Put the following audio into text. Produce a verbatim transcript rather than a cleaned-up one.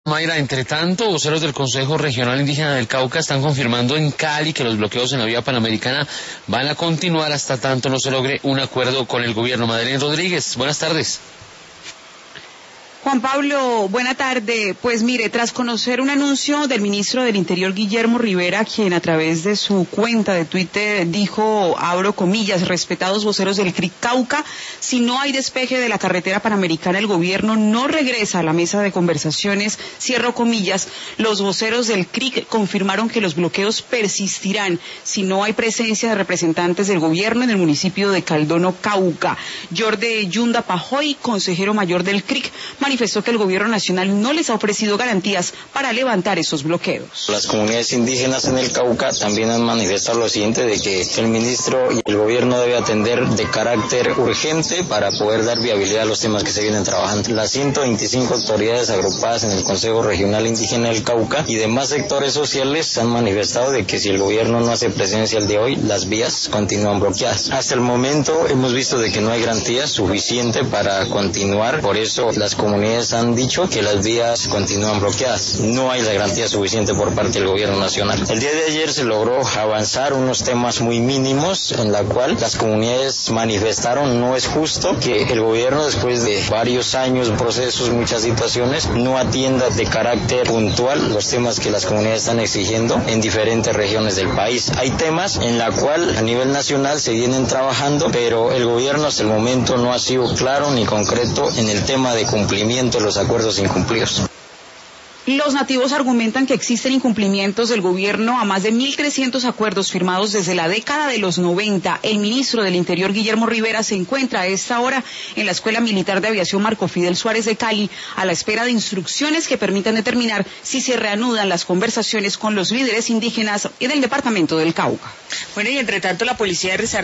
Mayra, entre tanto, voceros del Consejo Regional Indígena del Cauca están confirmando en Cali que los bloqueos en la vía panamericana van a continuar hasta tanto no se logre un acuerdo con el gobierno. Madeleine Rodríguez, buenas tardes. Juan Pablo, buena tarde. Pues mire, tras conocer un anuncio del ministro del Interior, Guillermo Rivera, quien a través de su cuenta de Twitter dijo, abro comillas, respetados voceros del C R I C Cauca, si no hay despeje de la carretera panamericana, el gobierno no regresa a la mesa de conversaciones, cierro comillas, los voceros del C R I C confirmaron que los bloqueos persistirán si no hay presencia de representantes del gobierno en el municipio de Caldono, Cauca. Jorde Yunda Pajoy, consejero mayor del C R I C, manifestó que el gobierno nacional no les ha ofrecido garantías para levantar esos bloqueos. Las comunidades indígenas en el Cauca también han manifestado lo siguiente, de que el ministro y el gobierno debe atender de carácter urgente para poder dar viabilidad a los temas que se vienen trabajando. Las ciento veinticinco autoridades agrupadas en el Consejo Regional Indígena del Cauca y demás sectores sociales han manifestado de que si el gobierno no hace presencia el de hoy, las vías continúan bloqueadas. Hasta el momento hemos visto de que no hay garantía suficiente para continuar, por eso las comunidades han dicho que las vías continúan bloqueadas. No hay la garantía suficiente por parte del gobierno nacional. El día de ayer se logró avanzar unos temas muy mínimos en la cual las comunidades manifestaron no es justo que el gobierno, después de varios años, procesos, muchas situaciones, no atienda de carácter puntual los temas que las comunidades están exigiendo en diferentes regiones del país. Hay temas en la cual a nivel nacional se vienen trabajando, pero el gobierno hasta el momento no ha sido claro ni concreto en el tema de cumplimiento de los acuerdos incumplidos. Los nativos argumentan que existen incumplimientos del gobierno a más de mil trescientos acuerdos firmados desde la década de los noventa. El ministro del Interior, Guillermo Rivera, se encuentra a esta hora en la Escuela Militar de Aviación Marco Fidel Suárez de Cali, a la espera de instrucciones que permitan determinar si se reanudan las conversaciones con los líderes indígenas y del departamento del Cauca. Bueno, y entre tanto la policía de